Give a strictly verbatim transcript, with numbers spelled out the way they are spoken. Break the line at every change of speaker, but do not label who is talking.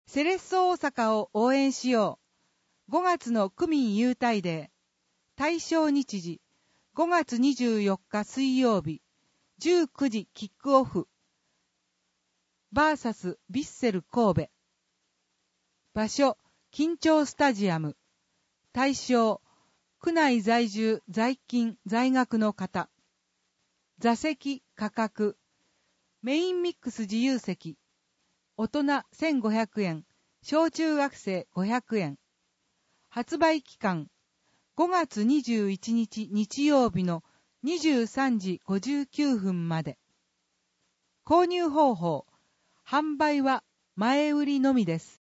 セレッソ大阪を応援しよう。ごがつの区民優待デー。対象日時、ごがつにじゅうよっか水曜日、じゅうくじキックオフ。バーサスヴィッセル神戸。場所、緊張スタジアム。対象、区内在住、在勤、在学の方。座席、価格。メインミックス自由席。大人せんごひゃくえん、小中学生ごひゃくえん。発売期間、ごがつにじゅういちにち日曜日のにじゅうさんじごじゅうきゅうふんまで。購入方法、販売は前売りのみです。